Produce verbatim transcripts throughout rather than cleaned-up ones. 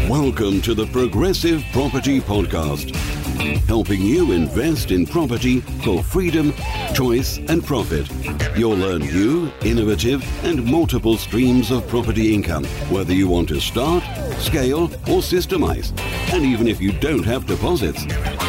Welcome to the Progressive Property Podcast, helping you invest in property for freedom, choice and profit. You'll learn new, innovative and multiple streams of property income, whether you want to start, scale or systemize, and even if you don't have deposits.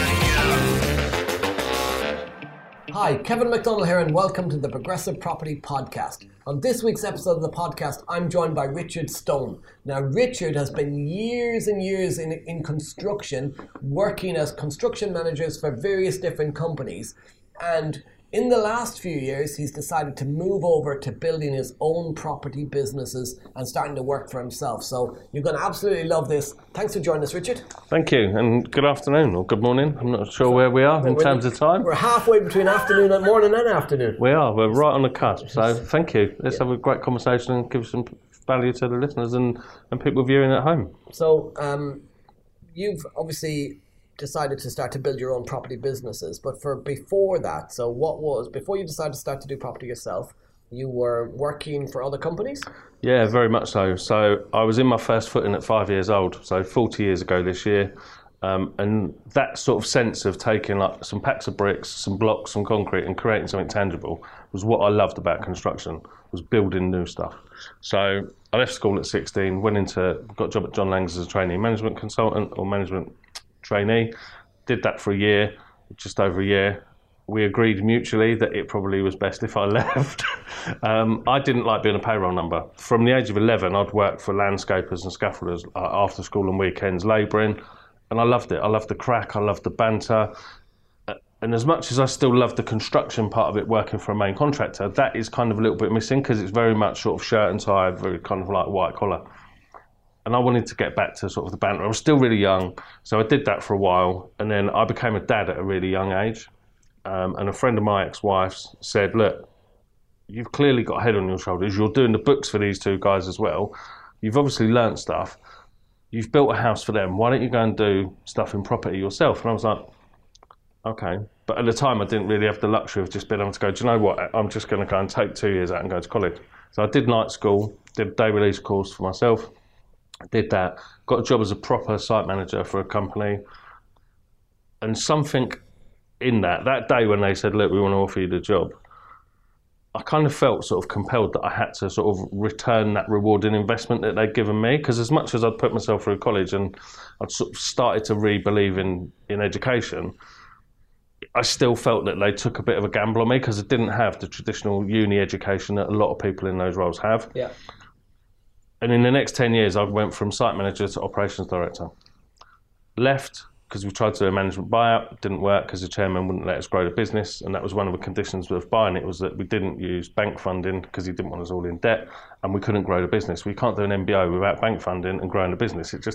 Hi, Kevin McDonald here and welcome to the Progressive Property Podcast. On this week's episode of the podcast, I'm joined by Richard Stone. Now, Richard has been years and years in, in construction, working as construction managers for various different companies. And in the last few years, he's decided to move over to building his own property businesses and starting to work for himself. So you're going to absolutely love this. Thanks for joining us, Richard. Thank you, and good afternoon or good morning. I'm not sure where we are in terms of time. We're halfway between afternoon and morning and afternoon. We are. We're right on the cusp. So thank you. Let's yeah. have a great conversation and give some value to the listeners and, and people viewing at home. So um, you've obviously decided to start to build your own property businesses, but for before that, so what was, before you decided to start to do property yourself, you were working for other companies? Yeah, very much so. So I was in my first footing at five years old, so forty years ago this year. Um, and that sort of sense of taking like some packs of bricks, some blocks, some concrete and creating something tangible was what I loved about construction, was building new stuff. So I left school at sixteen, went into, got a job at John Lang's as a trainee management consultant or management trainee, did that for a year, just over a year. We agreed mutually that it probably was best if I left. um, I didn't like being a payroll number. From the age of eleven, I'd worked for landscapers and scaffolders uh, after school and weekends, labouring, and I loved it. I loved the crack, I loved the banter. Uh, and as much as I still love the construction part of it, working for a main contractor, that is kind of a little bit missing because it's very much sort of shirt and tie, very kind of like white collar. And I wanted to get back to sort of the banter. I was still really young, so I did that for a while. And then I became a dad at a really young age. Um, and a friend of my ex-wife's said, look, you've clearly got a head on your shoulders. You're doing the books for these two guys as well. You've obviously learnt stuff. You've built a house for them. Why don't you go and do stuff in property yourself? And I was like, okay. But at the time, I didn't really have the luxury of just being able to go, do you know what? I'm just going to go and take two years out and go to college. So I did night school, did a day release course for myself. Did that, got a job as a proper site manager for a company, and something in that, that day when they said, look, we want to offer you the job, I kind of felt sort of compelled that I had to sort of return that rewarding investment that they'd given me, because as much as I'd put myself through college and I'd sort of started to re-believe in, in education, I still felt that they took a bit of a gamble on me because I didn't have the traditional uni education that a lot of people in those roles have. Yeah. And in the next ten years, I went from site manager to operations director. Left because we tried to do a management buyout, didn't work because the chairman wouldn't let us grow the business. And that was one of the conditions of buying it, was that we didn't use bank funding because he didn't want us all in debt, and we couldn't grow the business. We can't do an M B O without bank funding and growing the business. It just,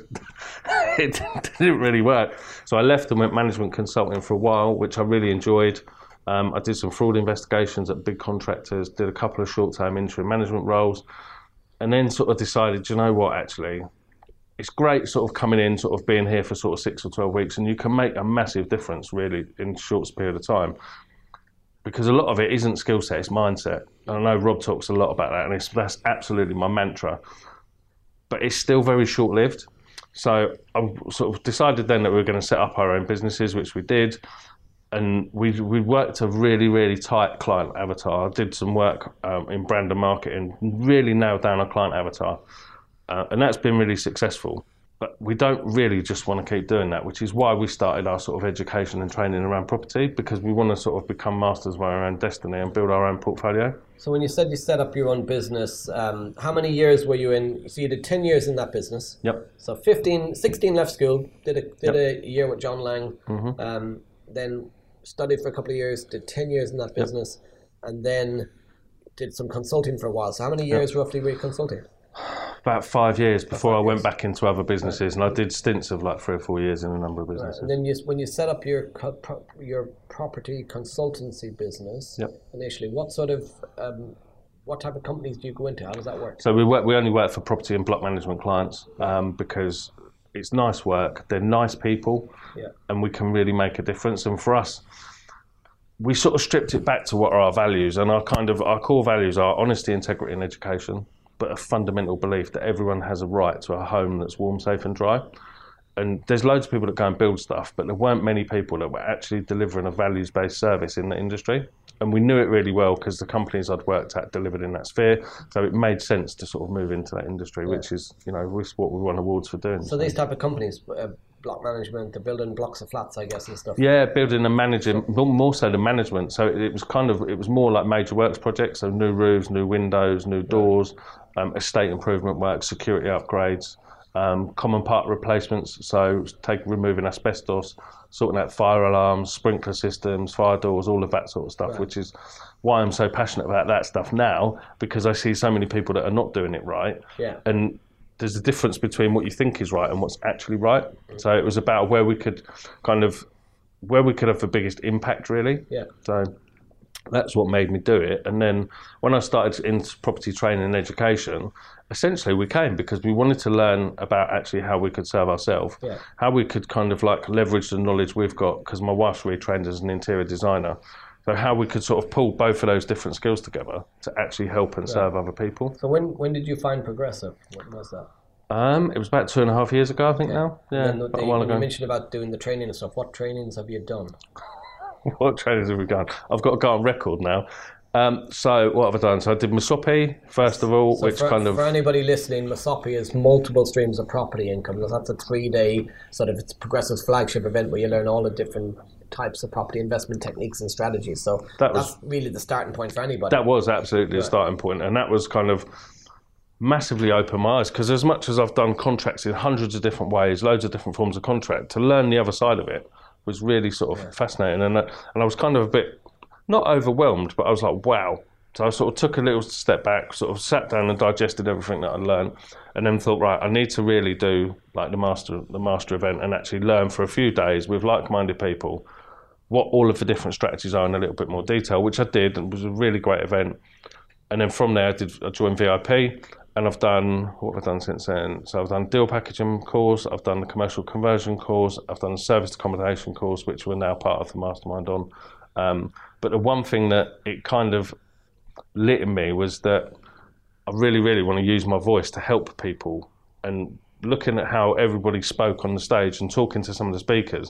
it didn't really work. So I left and went management consulting for a while, which I really enjoyed. Um, I did some fraud investigations at big contractors, did a couple of short-term interim management roles, and then sort of decided, you know what, actually, it's great sort of coming in, sort of being here for sort of six or twelve weeks, and you can make a massive difference really in a short period of time. Because a lot of it isn't skill set, it's mindset. And I know Rob talks a lot about that, and it's, that's absolutely my mantra. But it's still very short-lived. So I sort of decided then that we were going to set up our own businesses, which we did. And we we worked a really, really tight client avatar. I did some work um, in brand and marketing, really nailed down our client avatar. Uh, and that's been really successful. But we don't really just want to keep doing that, which is why we started our sort of education and training around property, because we want to sort of become masters of our own destiny and build our own portfolio. So when you said you set up your own business, um, how many years were you in? So you did ten years in that business. Yep. So fifteen, sixteen left school, did a, did Yep. a year with John Lang, Mm-hmm. um, then studied for a couple of years, did ten years in that business, yep. and then did some consulting for a while. So how many years yep. roughly were you consulting? About five years before five I went years. back into other businesses, and I did stints of like three or four years in a number of businesses. Right. And then you, when you set up your co- pro- your property consultancy business, yep. initially, what sort of um, what type of companies do you go into? How does that work? So we work, we only work for property and block management clients um, because it's nice work. They're nice people, yeah. and we can really make a difference. And for us, we sort of stripped it back to what are our values, and our kind of our core values are honesty, integrity, and education. but a fundamental belief that everyone has a right to a home that's warm, safe and dry. And there's loads of people that go and build stuff, but there weren't many people that were actually delivering a values-based service in the industry. And we knew it really well because the companies I'd worked at delivered in that sphere. So it made sense to sort of move into that industry, yeah. which is, you know, what we won awards for doing. So these type of companies, uh, block management, they're building blocks of flats, I guess, and stuff. Yeah, building and managing, more so the management. So it was kind of, it was more like major works projects. So new roofs, new windows, new doors, um, estate improvement work, security upgrades. Um, common part replacements, so take removing asbestos, sorting out fire alarms, sprinkler systems, fire doors, all of that sort of stuff, right. Which is why I'm so passionate about that stuff now, because I see so many people that are not doing it right. Yeah. And there's a difference between what you think is right and what's actually right. So it was about where we could kind of, where we could have the biggest impact, really. Yeah. So that's what made me do it. And then when I started into property training and education, essentially we came because we wanted to learn about actually how we could serve ourselves, yeah. how we could kind of like leverage the knowledge we've got, because my wife's really trained as an interior designer. So how we could sort of pull both of those different skills together to actually help and yeah. serve other people. So when when did you find Progressive? What was that? Um, it was about two and a half years ago, I think yeah. now. Yeah, the, about a while ago. You mentioned about doing the training and stuff. What trainings have you done? What trainings have we done? I've got to go on record now. Um, so what have I done? So I did Masopi, first of all, so which for, kind of... For anybody listening, Masopi is multiple streams of property income. That's a three-day sort of, it's Progressive's flagship event where you learn all the different types of property investment techniques and strategies. So that was, that's really the starting point for anybody. That was absolutely right. the starting point. And that was kind of massively opened my eyes, because as much as I've done contracts in hundreds of different ways, loads of different forms of contract, to learn the other side of it was really sort of yeah. fascinating. And, and I was kind of a bit... not overwhelmed, but I was like, wow. So I sort of took a little step back, sort of sat down and digested everything that I'd learned, and then thought, right, I need to really do like the master the master event and actually learn for a few days with like-minded people what all of the different strategies are in a little bit more detail, which I did, and it was a really great event. And then from there, I did I joined V I P, and I've done, what have I done since then? So I've done deal packaging course, I've done the commercial conversion course, I've done the service accommodation course, which we're now part of the mastermind on. Um, but the one thing that it kind of lit in me was that I really, really want to use my voice to help people. And looking at how everybody spoke on the stage and talking to some of the speakers,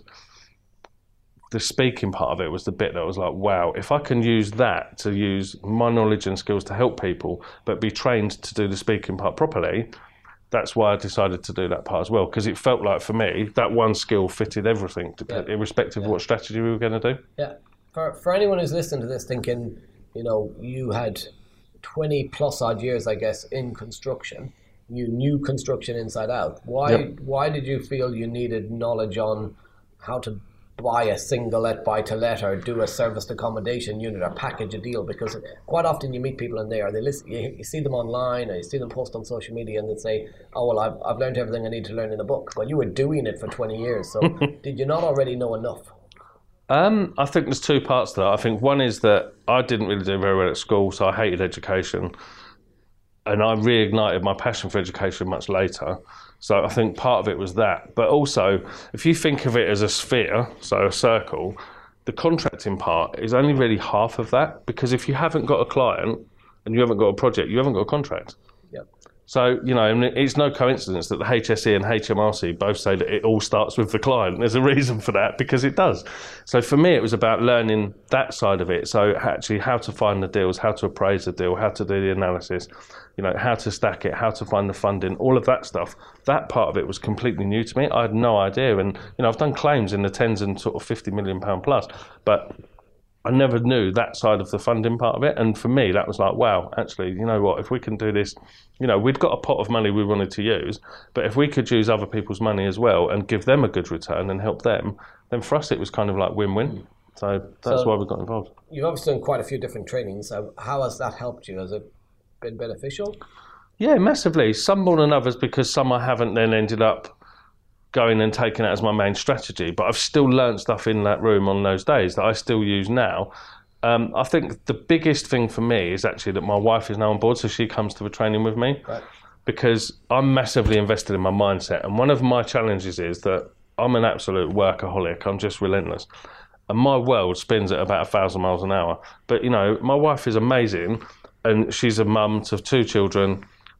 the speaking part of it was the bit that was like, wow, if I can use that to use my knowledge and skills to help people, but be trained to do the speaking part properly, that's why I decided to do that part as well, because it felt like for me, that one skill fitted everything, yeah. irrespective yeah. of what strategy we were going to do. Yeah. For for anyone who's listening to this thinking, you know, you had twenty plus odd years, I guess, in construction, you knew construction inside out. Why yep. why did you feel you needed knowledge on how to buy a single let, buy to let, or do a serviced accommodation unit or package a deal? Because quite often you meet people in there, they listen, you, you see them online or you see them post on social media and they say, oh, well, I've, I've learned everything I need to learn in a book. Well, you were doing it for twenty years, so did you not already know enough? Um, I think there's two parts to that. I think one is that I didn't really do very well at school, so I hated education. And I reignited my passion for education much later. So I think part of it was that. But also, if you think of it as a sphere, so a circle, the contracting part is only really half of that. Because if you haven't got a client and you haven't got a project, you haven't got a contract. Yep. So, you know, it's no coincidence that the H S E and H M R C both say that it all starts with the client. There's a reason for that, because it does. So for me, it was about learning that side of it. So actually how to find the deals, how to appraise the deal, how to do the analysis, you know, how to stack it, how to find the funding, all of that stuff. That part of it was completely new to me. I had no idea. And, you know, I've done claims in the tens and sort of fifty million pound plus, but I never knew that side of the funding part of it. And for me, that was like, wow, actually, you know what, if we can do this, you know, we'd got a pot of money we wanted to use, but if we could use other people's money as well and give them a good return and help them, then for us it was kind of like win-win. So that's so why we got involved. You've obviously done quite a few different trainings. So how has that helped you? Has it been beneficial? Yeah, massively. Some more than others, because some I haven't then ended up going and taking it as my main strategy, but I've still learned stuff in that room on those days that I still use now. Um, I think the biggest thing for me is actually that my wife is now on board, so she comes to the training with me, right. because I'm massively invested in my mindset. And one of my challenges is that I'm an absolute workaholic. I'm just relentless. And my world spins at about a thousand miles an hour. But, you know, my wife is amazing, and she's a mum to two children,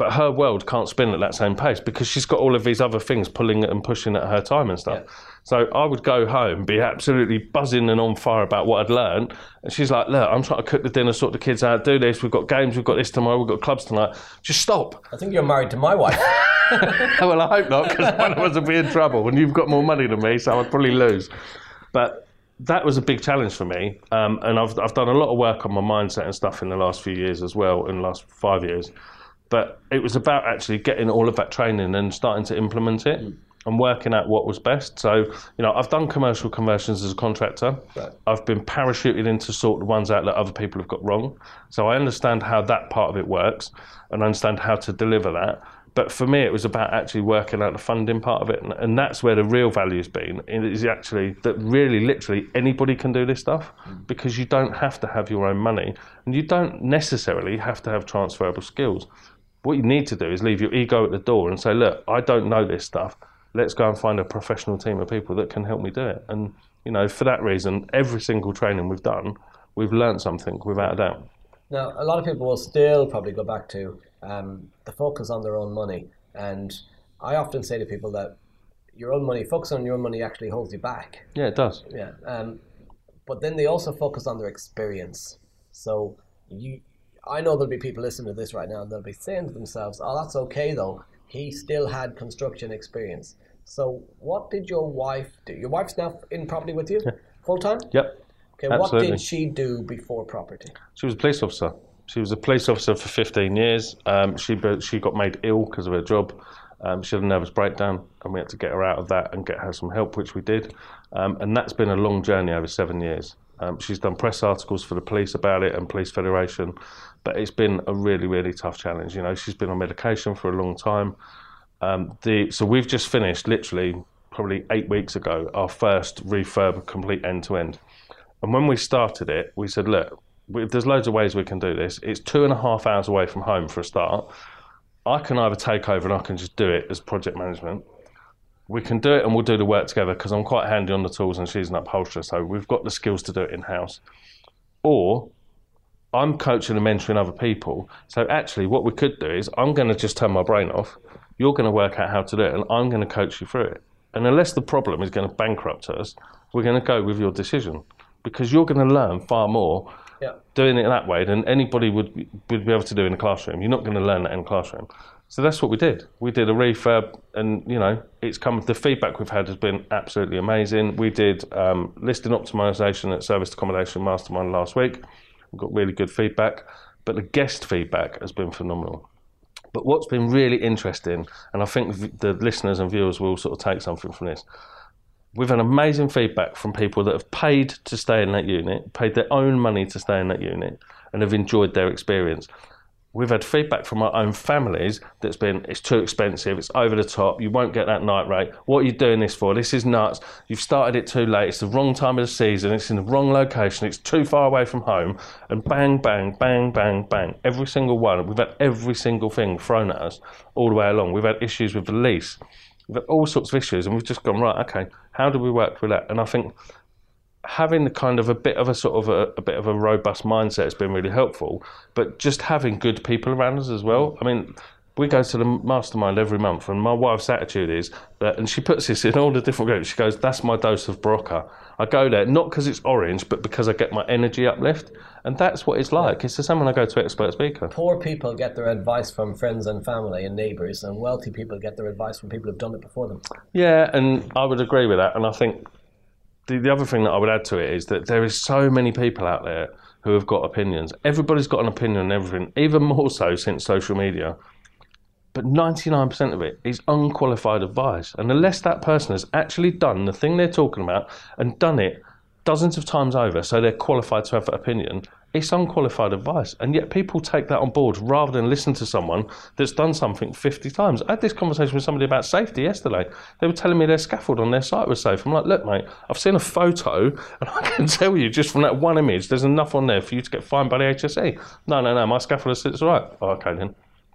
but her world can't spin at that same pace because she's got all of these other things pulling and pushing at her time and stuff. Yeah. So I would go home, be absolutely buzzing and on fire about what I'd learned. And she's like, look, I'm trying to cook the dinner, sort the kids out, do this. We've got games, we've got this tomorrow, we've got clubs tonight. Just stop. I think you're married to my wife. Well, I hope not, because one of us would be in trouble. And you've got more money than me, so I'd probably lose. But that was a big challenge for me. Um, and I've, I've done a lot of work on my mindset and stuff in the last few years as well, in the last five years. But it was about actually getting all of that training and starting to implement it. Mm. And working out what was best. So, you know, I've done commercial conversions as a contractor. Right. I've been parachuted in to sort the ones out that other people have got wrong. So I understand how that part of it works and understand how to deliver that. But for me, it was about actually working out the funding part of it. And, and that's where the real value's been. It is actually that really, literally, anybody can do this stuff mm. because you don't have to have your own money and you don't necessarily have to have transferable skills. What you need to do is leave your ego at the door and say, look, I don't know this stuff. Let's go and find a professional team of people that can help me do it. And, you know, for that reason, every single training we've done, we've learned something without a doubt. Now, a lot of people will still probably go back to um, the focus on their own money. And I often say to people that your own money, focus on your own money actually holds you back. Yeah, it does. Yeah. Um, but then they also focus on their experience. So you, I know there'll be people listening to this right now and they'll be saying to themselves, oh, that's okay though. He still had construction experience. So what did your wife do? Your wife's now in property with you, yeah. full time? Yep. Okay. Absolutely. What did she do before property? She was a police officer. She was a police officer for fifteen years. Um, she she got made ill because of her job. Um, she had a nervous breakdown, and we had to get her out of that and get her some help, which we did. Um, and that's been a long journey over seven years. Um, she's done press articles for the police about it and Police Federation, but it's been a really, really tough challenge. You know, she's been on medication for a long time. Um, the so we've just finished, literally, probably eight weeks ago, our first refurb complete end to end. And when we started it, we said, look, we, there's loads of ways we can do this. It's two and a half hours away from home for a start. I can either take over and I can just do it as project management. We can do it and we'll do the work together because I'm quite handy on the tools and she's an upholsterer, so we've got the skills to do it in-house. Or I'm coaching and mentoring other people. So actually what we could do is I'm going to just turn my brain off. You're going to work out how to do it and I'm going to coach you through it. And unless the problem is going to bankrupt us, we're going to go with your decision because you're going to learn far more yeah. doing it that way than anybody would, would be able to do in a classroom. You're not going to learn that in a classroom. So that's what we did. We did a refurb and, you know, it's come, the feedback we've had has been absolutely amazing. We did um, listing optimization at Service Accommodation Mastermind last week. We got really good feedback, but the guest feedback has been phenomenal. But what's been really interesting, and I think the listeners and viewers will sort of take something from this, we've had amazing feedback from people that have paid to stay in that unit, paid their own money to stay in that unit, and have enjoyed their experience. We've had feedback from our own families that's been, it's too expensive, it's over the top, you won't get that night rate. What are you doing this for? This is nuts. You've started it too late, it's the wrong time of the season, it's in the wrong location, it's too far away from home. And bang, bang, bang, bang, bang. Every single one, we've had every single thing thrown at us all the way along. We've had issues with the lease. We've had all sorts of issues and we've just gone, right, okay, how do we work through that? And I think having the kind of a bit of a sort of a, a bit of a robust mindset has been really helpful, but just having good people around us as well. I mean, we go to the mastermind every month and my wife's attitude is that, and she puts this in all the different groups, she goes, that's my dose of Barocca. I go there, not because it's orange, but because I get my energy uplift. And that's what it's like. It's the same when I go to Expert Speaker. Poor people get their advice from friends and family and neighbours, and wealthy people get their advice from people who've done it before them. Yeah, and I would agree with that. And I think The, the other thing that I would add to it is that there is so many people out there who have got opinions. Everybody's got an opinion on everything, even more so since social media. But ninety-nine percent of it is unqualified advice. And unless that person has actually done the thing they're talking about and done it dozens of times over, so they're qualified to have that opinion, it's unqualified advice. And yet people take that on board rather than listen to someone that's done something fifty times. I had this conversation with somebody about safety yesterday. They were telling me their scaffold on their site was safe. I'm like, look, mate, I've seen a photo and I can tell you just from that one image, there's enough on there for you to get fined by the H S E. No, no, no, my scaffold sits all right. Oh, okay then.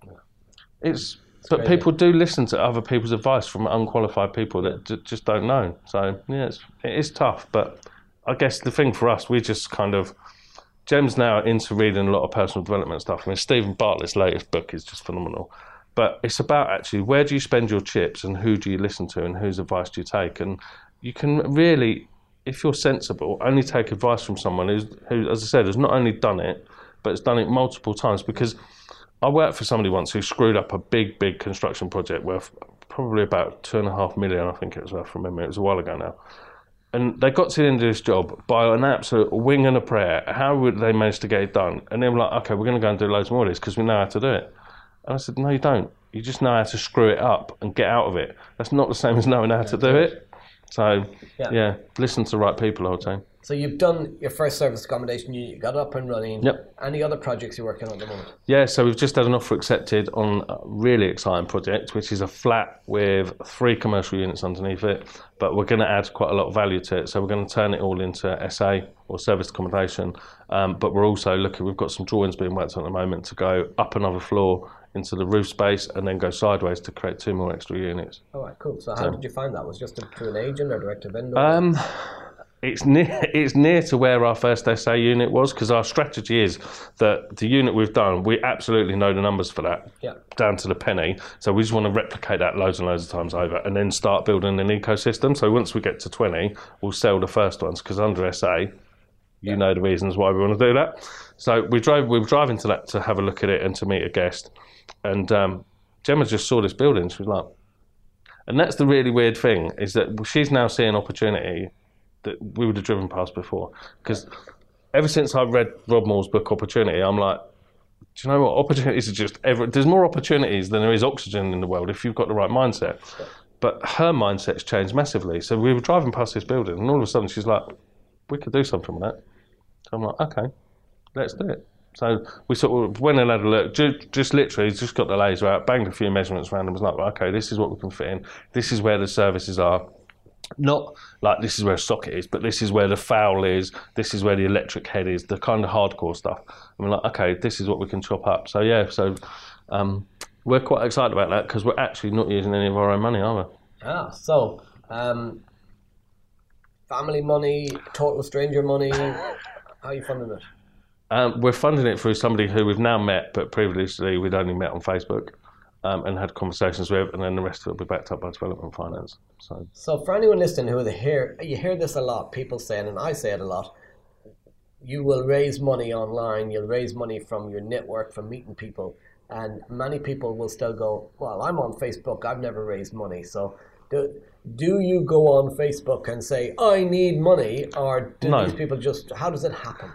It's, it's but crazy. People do listen to other people's advice from unqualified people that j- just don't know. So, yeah, it's, it is tough. But I guess the thing for us, we just kind of, Jem's now into reading a lot of personal development stuff. I mean, Stephen Bartlett's latest book is just phenomenal. But it's about actually where do you spend your chips and who do you listen to and whose advice do you take? And you can really, if you're sensible, only take advice from someone who's, who, as I said, has not only done it, but has done it multiple times. Because I worked for somebody once who screwed up a big, big construction project worth probably about two and a half million, I think it was worth from memory. It was a while ago now. And they got to the end of this job by an absolute wing and a prayer. How would they manage to get it done? And they were like, okay, we're going to go and do loads more of this because we know how to do it. And I said, no, you don't. You just know how to screw it up and get out of it. That's not the same as knowing how to do it. So, yeah, yeah listen to the right people, I would say. So you've done your first service accommodation unit, you got up and running. Yep. Any other projects you're working on at the moment? Yeah, so we've just had an offer accepted on a really exciting project, which is a flat with three commercial units underneath it, but we're going to add quite a lot of value to it. So we're going to turn it all into S A or service accommodation, um, but we're also looking, we've got some drawings being worked on at the moment to go up another floor into the roof space and then go sideways to create two more extra units. All right, cool. So how so, did you find that? Was it just through an agent or direct to vendor? Um, It's near, it's near to where our first S A unit was, because our strategy is that the unit we've done, we absolutely know the numbers for that, yeah. down to the penny. So we just want to replicate that loads and loads of times over and then start building an ecosystem. So once we get to twenty, we'll sell the first ones, because under S A, you yeah. know the reasons why we want to do that. So we drove, we were driving to that to have a look at it and to meet a guest. And um, Gemma just saw this building. She was like, and that's the really weird thing, is that she's now seeing opportunity that we would have driven past before. Because ever since I read Rob Moore's book Opportunity, I'm like, do you know what? Opportunities are just ever. There's more opportunities than there is oxygen in the world if you've got the right mindset. But her mindset's changed massively. So we were driving past this building, and all of a sudden she's like, we could do something with that. So I'm like, okay, let's do it. So we sort of went and had a look, just, just literally just got the laser out, banged a few measurements around and was like, okay, this is what we can fit in. This is where the services are. Not like this is where a socket is, but this is where the foul is, this is where the electric head is, the kind of hardcore stuff. And we're like, okay, this is what we can chop up. So yeah, so um, we're quite excited about that, because we're actually not using any of our own money, are we? Ah, so um, family money, total stranger money, how are you funding it? Um, we're funding it through somebody who we've now met, but previously we'd only met on Facebook. Um, and had conversations with, and then the rest of it will be backed up by development finance. So, so for anyone listening who hear, you hear this a lot, people saying, and I say it a lot, you will raise money online, you'll raise money from your network, from meeting people, and many people will still go, well, I'm on Facebook, I've never raised money. So do, do you go on Facebook and say, I need money, or do no. these people just, how does it happen?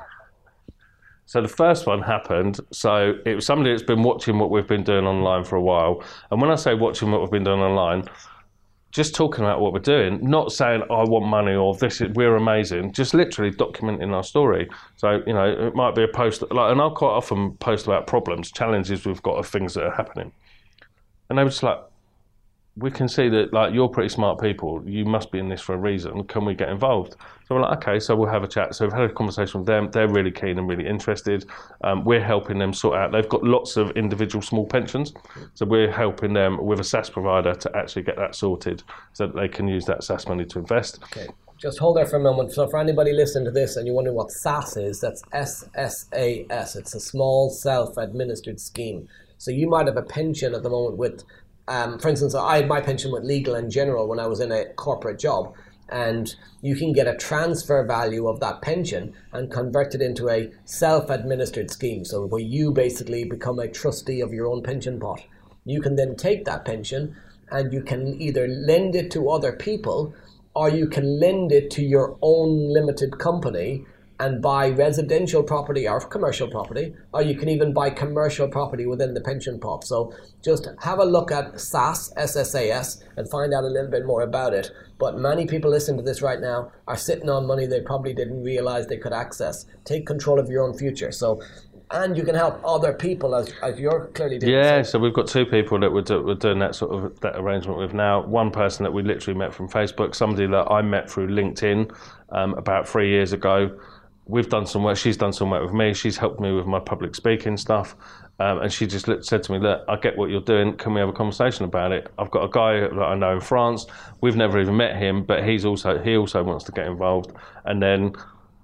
So the first one happened, so it was somebody that's been watching what we've been doing online for a while. And when I say watching what we've been doing online, just talking about what we're doing, not saying, I want money or this is, we're amazing, just literally documenting our story. So, you know, it might be a post, like, and I'll quite often post about problems, challenges we've got of things that are happening. And they were just like, we can see that, like, you're pretty smart people, you must be in this for a reason, can we get involved? So we're like, okay, so we'll have a chat. So we've had a conversation with them, they're really keen and really interested. Um, we're helping them sort out, they've got lots of individual small pensions, so we're helping them with a SaaS provider to actually get that sorted so that they can use that SaaS money to invest. Okay, just hold there for a moment. So for anybody listening to this and you wonder what SaaS is, that's S S A S, it's a small self-administered scheme. So you might have a pension at the moment with Um, for instance, I had my pension with Legal and General when I was in a corporate job, and you can get a transfer value of that pension and convert it into a self-administered scheme, so where you basically become a trustee of your own pension pot. You can then take that pension and you can either lend it to other people, or you can lend it to your own limited company and buy residential property or commercial property, or you can even buy commercial property within the pension pot. So just have a look at SaaS, S S A S, and find out a little bit more about it. But many people listening to this right now are sitting on money they probably didn't realize they could access. Take control of your own future. So, and you can help other people as, as you're clearly doing. Yeah, so we've got two people that we're, do, we're doing that sort of that arrangement with now. One person that we literally met from Facebook, somebody that I met through LinkedIn um, about three years ago. We've done some work, she's done some work with me, she's helped me with my public speaking stuff, um, and she just said to me, look, I get what you're doing, can we have a conversation about it? I've got a guy that I know in France, we've never even met him, but he's also he also wants to get involved. And then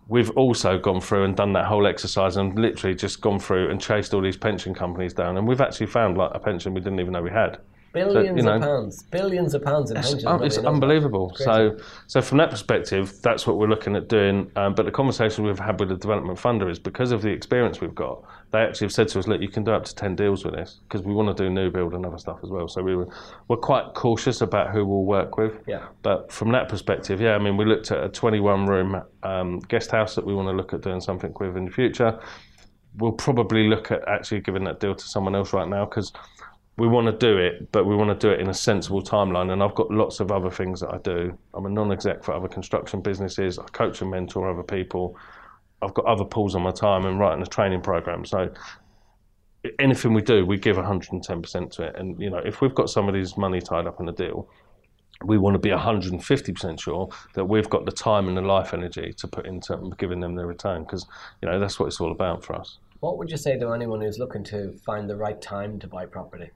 we've also gone through and done that whole exercise and literally just gone through and chased all these pension companies down, and we've actually found like a pension we didn't even know we had. Billions so, you know, of pounds, billions of pounds in it's, pensions. It's unbelievable. So, so from that perspective, that's what we're looking at doing. Um, but the conversation we've had with the development funder is because of the experience we've got, they actually have said to us, look, you can do up to ten deals with this because we want to do new build and other stuff as well. So we were, we're quite cautious about who we'll work with. Yeah. But from that perspective, yeah, I mean, we looked at a twenty-one room um, guest house that we want to look at doing something with in the future. We'll probably look at actually giving that deal to someone else right now because we want to do it, but we want to do it in a sensible timeline. And I've got lots of other things that I do. I'm a non-exec for other construction businesses. I coach and mentor other people. I've got other pools on my time and writing a training program. So anything we do, we give one hundred ten percent to it. And you know, if we've got somebody's money tied up in a deal, we want to be one hundred fifty percent sure that we've got the time and the life energy to put into giving them their return, because you know that's what it's all about for us. What would you say to anyone who's looking to find the right time to buy property?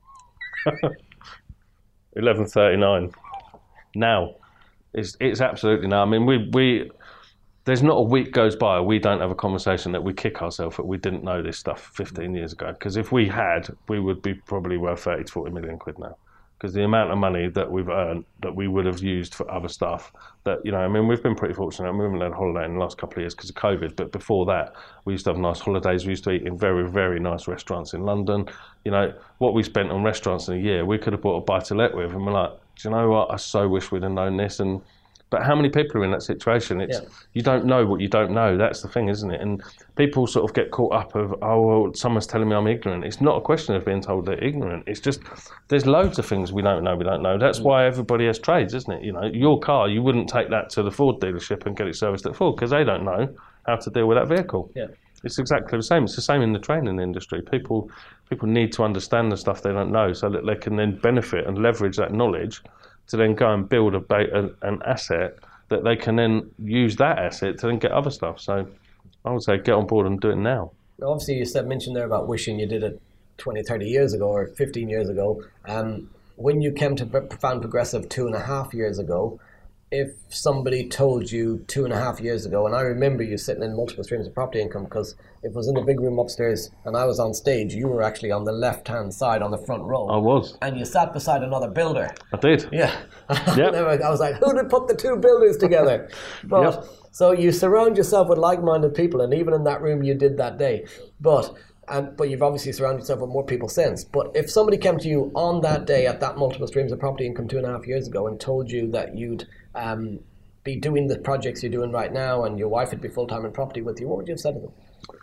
eleven thirty-nine now. It's, it's absolutely now. I mean, we we there's not a week goes by we don't have a conversation that we kick ourselves that we didn't know this stuff fifteen years ago. Because if we had, we would be probably worth thirty to forty million quid now. Because the amount of money that we've earned that we would have used for other stuff, that, you know, I mean, we've been pretty fortunate. We haven't had a holiday in the last couple of years because of COVID, but before that, we used to have nice holidays. We used to eat in very, very nice restaurants in London. You know, what we spent on restaurants in a year, we could have bought a buy-to-let with, and we're like, do you know what? I so wish we'd have known this. And but how many people are in that situation? It's yeah. You don't know what you don't know. That's the thing, isn't it? And people sort of get caught up of, oh, well, someone's telling me I'm ignorant. It's not a question of being told they're ignorant. It's just there's loads of things we don't know. We don't know. That's why everybody has trades, isn't it? You know, your car, you wouldn't take that to the Ford dealership and get it serviced at Ford because they don't know how to deal with that vehicle. Yeah. It's exactly the same. It's the same in the training industry. People people need to understand the stuff they don't know so that they can then benefit and leverage that knowledge to then go and build a, a an asset that they can then use that asset to then get other stuff. So I would say get on board and do it now. Obviously, you said mentioned there about wishing you did it twenty, thirty years ago or fifteen years ago. Um, when you came to Profound Progressive two and a half years ago, if somebody told you two and a half years ago, and I remember you sitting in multiple streams of property income because it was in the big room upstairs and I was on stage, you were actually on the left-hand side on the front row. I was. And you sat beside another builder. I did. Yeah. Yep. I was like, who did put the two builders together? But yep. So you surround yourself with like-minded people, and even in that room you did that day. But and but you've obviously surrounded yourself with more people since. But if somebody came to you on that day at that multiple streams of property income two and a half years ago and told you that you'd um, be doing the projects you're doing right now and your wife would be full-time in property with you, what would you have said to them?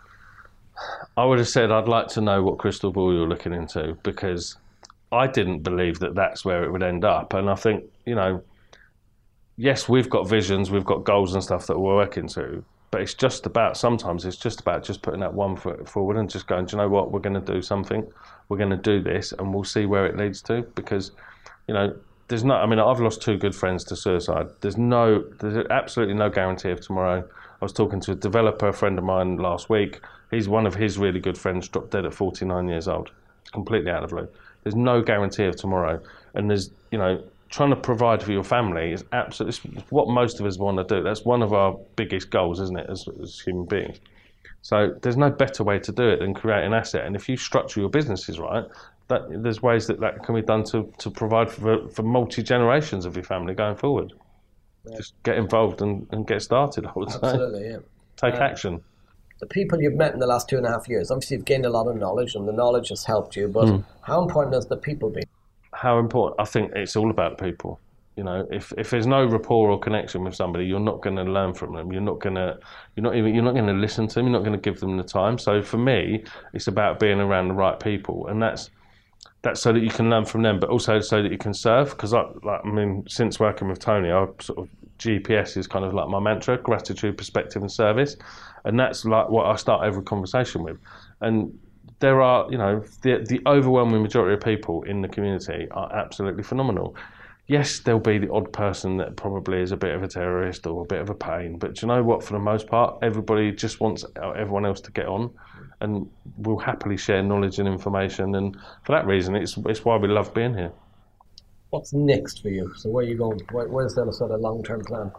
I would have said I'd like to know what crystal ball you're looking into, because I didn't believe that that's where it would end up. And I think, you know, yes, we've got visions, we've got goals and stuff that we're working to, but it's just about, sometimes it's just about just putting that one foot forward and just going, do you know what, we're going to do something, we're going to do this, and we'll see where it leads to. Because, you know, there's no, I mean, I've lost two good friends to suicide. There's no, there's absolutely no guarantee of tomorrow. I was talking to a developer, a friend of mine last week. He's one of his really good friends dropped dead at forty-nine years old, completely out of the blue. There's no guarantee of tomorrow. And there's, you know, trying to provide for your family is absolutely what most of us want to do. That's one of our biggest goals, isn't it, as, as human beings? So there's no better way to do it than create an asset. And if you structure your businesses right, that there's ways that that can be done to, to provide for, for multi-generations of your family going forward. Yeah. Just get involved and, and get started, I would say. Absolutely, yeah. Take uh, action. The people you've met in the last two and a half years, obviously you've gained a lot of knowledge and the knowledge has helped you, but mm. how important has the people been? How important? I think it's all about people. You know, if, if there's no rapport or connection with somebody, you're not going to learn from them. You're not going to, you're not even, you're not going to listen to them. You're not going to give them the time. So for me, it's about being around the right people, and that's that's so that you can learn from them, but also so that you can serve. Because I, like, I mean, since working with Tony, I sort of G P S is kind of like my mantra: gratitude, perspective, and service, and that's like what I start every conversation with. And there are, you know, the the overwhelming majority of people in the community are absolutely phenomenal. Yes, there'll be the odd person that probably is a bit of a terrorist or a bit of a pain, but do you know what? For the most part, everybody just wants everyone else to get on, and we'll happily share knowledge and information. And for that reason, it's it's why we love being here. What's next for you? So where are you going? Where, where's the sort of long-term plan?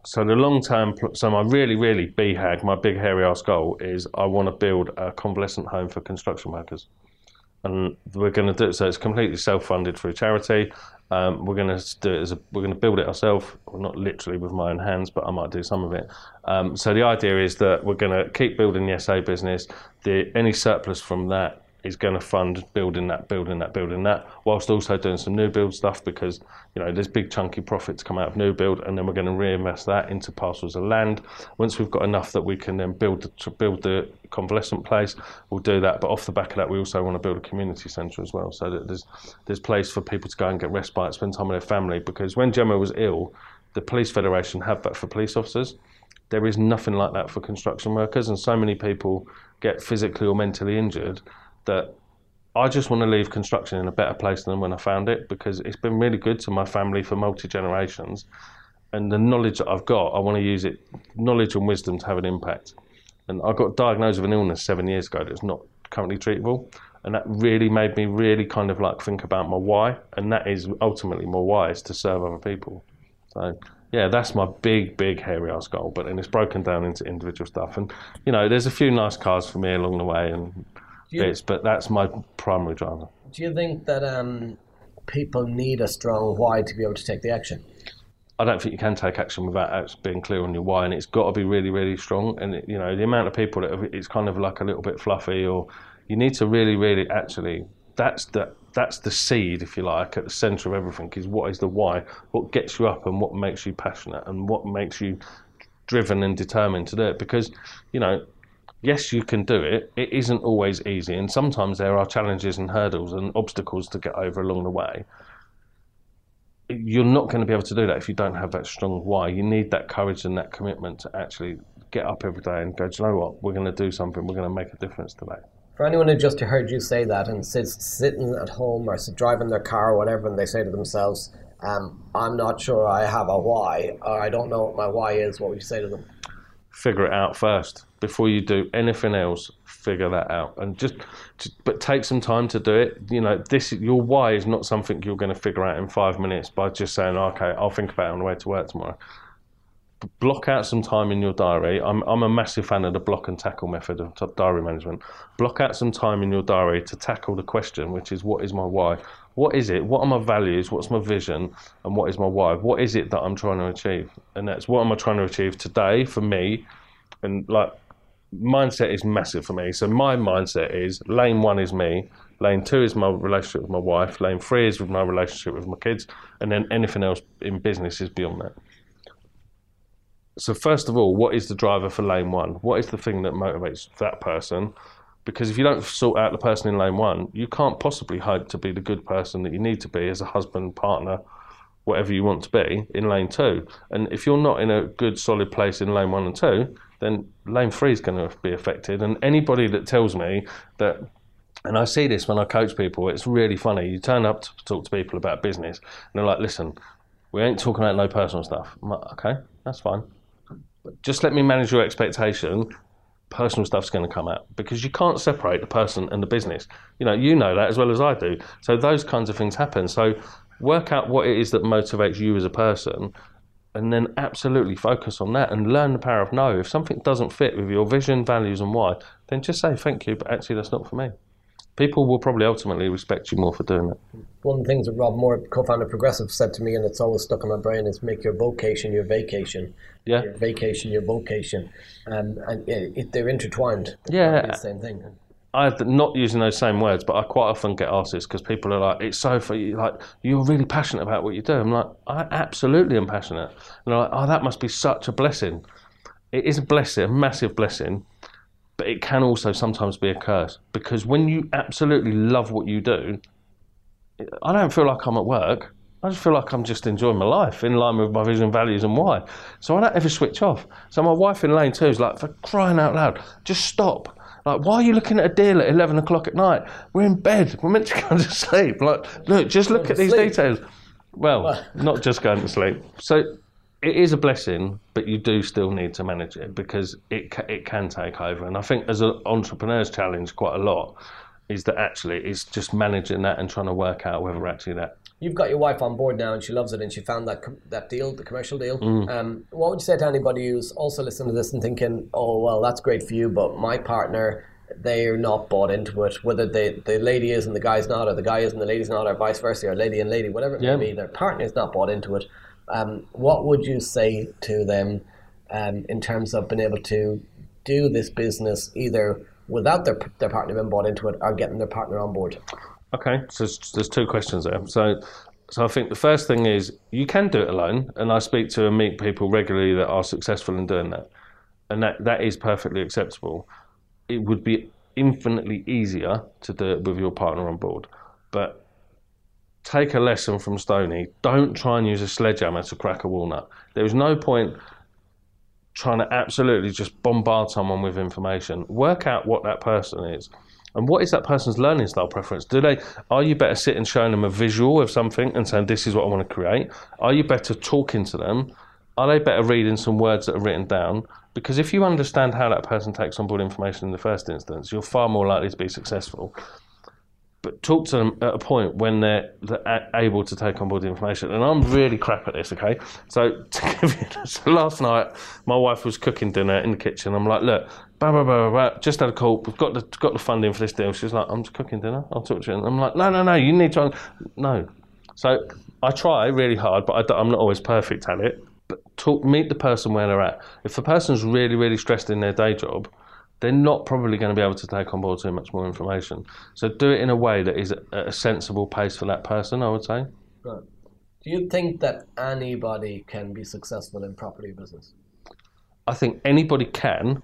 So the long term, so my really, really B HAG, my big hairy ass goal is I want to build a convalescent home for construction workers. And we're going to do it, so it's completely self-funded through charity. Um, we're going to do it as a, we're going to build it ourselves, well, not literally with my own hands, but I might do some of it. Um, so the idea is that we're going to keep building the S A business. The any surplus from that is going to fund building that, building that, building that, whilst also doing some new build stuff, because you know there's big chunky profits come out of new build, and then we're going to reinvest that into parcels of land. Once we've got enough that we can then build the build the convalescent place, we'll do that. But off the back of that, we also want to build a community centre as well, so that there's there's place for people to go and get respite, spend time with their family. Because when Gemma was ill, the Police Federation had that for police officers. There is nothing like that for construction workers, and so many people get physically or mentally injured that I just want to leave construction in a better place than when I found it, because it's been really good to my family for multi-generations, and the knowledge that I've got, I want to use it, knowledge and wisdom, to have an impact. And I got diagnosed with an illness seven years ago that's not currently treatable, and that really made me really kind of like think about my why, and that is ultimately my why, is to serve other people. So yeah, that's my big, big hairy ass goal, but then it's broken down into individual stuff. And you know, there's a few nice cars for me along the way, and You, bits, but that's my primary driver. Do you think that um, people need a strong why to be able to take the action? I don't think you can take action without being clear on your why, and it's got to be really, really strong. And it, you know, the amount of people that have, it's kind of like a little bit fluffy, or you need to really, really actually. That's the that's the seed, if you like, at the centre of everything. Is what is the why? What gets you up, and what makes you passionate, and what makes you driven and determined to do it? Because you know. Yes, you can do it. It isn't always easy, and sometimes there are challenges and hurdles and obstacles to get over along the way. You're not going to be able to do that if you don't have that strong why. You need that courage and that commitment to actually get up every day and go, do you know what, we're going to do something, we're going to make a difference today. For anyone who just heard you say that and sits sitting at home or driving their car or whatever, and they say to themselves, um, I'm not sure I have a why, or I don't know what my why is, what would you say to them? Figure it out first. Before you do anything else, figure that out, and just, just, but take some time to do it. You know, this your why is not something you're going to figure out in five minutes by just saying, okay, I'll think about it on the way to work tomorrow. Block out some time in your diary. I'm I'm a massive fan of the block and tackle method of diary management. Block out some time in your diary to tackle the question, which is, what is my why? What is it? What are my values? What's my vision? And what is my why? What is it that I'm trying to achieve? And that's, what am I trying to achieve today for me? And like, mindset is massive for me. So my mindset is, lane one is me, lane two is my relationship with my wife, lane three is with my relationship with my kids, and then anything else in business is beyond that. So first of all, what is the driver for lane one? What is the thing that motivates that person? Because if you don't sort out the person in lane one, you can't possibly hope to be the good person that you need to be as a husband, partner, whatever you want to be in lane two. And if you're not in a good, solid place in lane one and two, then lane three is going to be affected. And anybody that tells me that, and I see this when I coach people, it's really funny. You turn up to talk to people about business, and they're like, listen, we ain't talking about no personal stuff. I'm like, okay, that's fine. But just let me manage your expectation. Personal stuff's going to come out, because you can't separate the person and the business. You know, you know that as well as I do. So those kinds of things happen. So work out what it is that motivates you as a person, and then absolutely focus on that and learn the power of no. If something doesn't fit with your vision, values and why, then just say thank you, but actually that's not for me. People will probably ultimately respect you more for doing it. One of the things that Rob Moore, co-founder of Progressive, said to me, and it's always stuck in my brain, is make your vocation your vacation. Yeah. Your vacation your vocation. Um, and it, it, they're intertwined. Yeah. It's the same thing. I'm not using those same words, but I quite often get asked this because people are like, it's so for you, like, you're really passionate about what you do. I'm like, I absolutely am passionate. And they're like, oh, that must be such a blessing. It is a blessing, a massive blessing, but it can also sometimes be a curse, because when you absolutely love what you do, I don't feel like I'm at work. I just feel like I'm just enjoying my life in line with my vision, values and why. So I don't ever switch off. So my wife in lane two is like, for crying out loud, just stop. Like, why are you looking at a deal at eleven o'clock at night? We're in bed. We're meant to go to sleep. Like, look, just look at these sleep. details. Well, not just going to sleep. So it is a blessing, but you do still need to manage it, because it ca- it can take over. And I think as an entrepreneur's challenge quite a lot is that actually it's just managing that and trying to work out whether actually that you've got your wife on board now and she loves it and she found that com- that deal, the commercial deal. Mm. Um, what would you say to anybody who's also listening to this and thinking, oh, well, that's great for you, but my partner, they're not bought into it, whether the, the lady is and the guy's not, or the guy is and the lady's not, or vice versa, or lady and lady, whatever it yeah. may be, their partner's not bought into it. Um, what would you say to them um, in terms of being able to do this business either without their their partner being bought into it or getting their partner on board? Okay, so there's two questions there. So, so I think the first thing is you can do it alone, and I speak to and meet people regularly that are successful in doing that, and that, that is perfectly acceptable. It would be infinitely easier to do it with your partner on board, but take a lesson from Stoney. Don't try and use a sledgehammer to crack a walnut. There is no point trying to absolutely just bombard someone with information. Work out what that person is. And what is that person's learning style preference? Do they? Are you better sitting showing them a visual of something and saying, this is what I want to create? Are you better talking to them? Are they better reading some words that are written down? Because if you understand how that person takes on board information in the first instance, you're far more likely to be successful. But talk to them at a point when they're, they're able to take on board the information. And I'm really crap at this, okay? So, to give you, so last night, my wife was cooking dinner in the kitchen. I'm like, look, blah, blah, blah, blah, just had a call. We've got the, got the funding for this deal. She's like, I'm just cooking dinner. I'll talk to you. And I'm like, no, no, no, you need to... No. So I try really hard, but I, I'm not always perfect at it. But talk, meet the person where they're at. If the person's really, really stressed in their day job, they're not probably going to be able to take on board too much more information. So do it in a way that is at a sensible pace for that person, I would say. Right. Do you think that anybody can be successful in property business? I think anybody can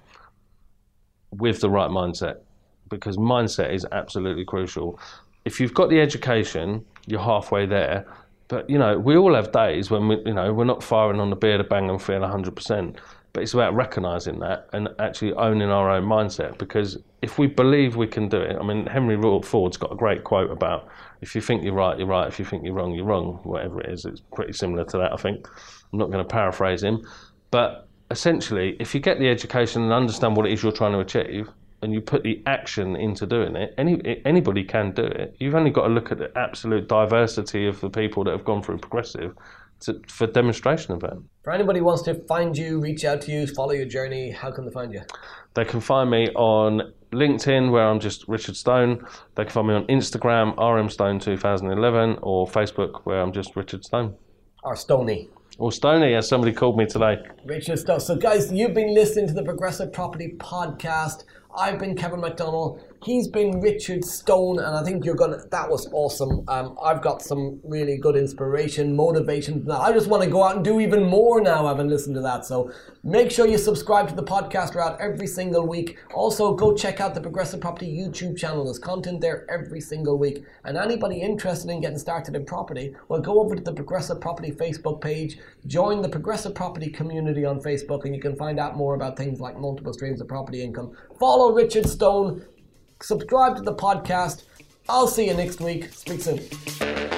with the right mindset, because mindset is absolutely crucial. If you've got the education, you're halfway there. But, you know, we all have days when, we, you know, we're not firing on the beer to bang and feel one hundred percent. But it's about recognising that and actually owning our own mindset. Because if we believe we can do it, I mean, Henry Ford's got a great quote about, if you think you're right, you're right. If you think you're wrong, you're wrong. Whatever it is, it's pretty similar to that, I think. I'm not going to paraphrase him. But essentially, if you get the education and understand what it is you're trying to achieve, and you put the action into doing it, any anybody can do it. You've only got to look at the absolute diversity of the people that have gone through Progressive to, for demonstration of that. For anybody who wants to find you, reach out to you, follow your journey, how can they find you? They can find me on LinkedIn, where I'm just Richard Stone. They can find me on Instagram, R M Stone two thousand eleven, or Facebook, where I'm just Richard Stone. Or Stoney. Or Stoney, as somebody called me today. Richard Stone. So guys, you've been listening to the Progressive Property Podcast. I've been Kevin McDonald. He's been Richard Stone, and I think you're gonna. That was awesome. Um, I've got some really good inspiration, motivation. Now I just want to go out and do even more now. Having listened to that, so make sure you subscribe to the podcast. We're out every single week. Also, go check out the Progressive Property YouTube channel. There's content there every single week. And anybody interested in getting started in property, well, go over to the Progressive Property Facebook page. Join the Progressive Property community on Facebook, and you can find out more about things like multiple streams of property income. Follow Richard Stone. Subscribe to the podcast. I'll see you next week. Speak soon.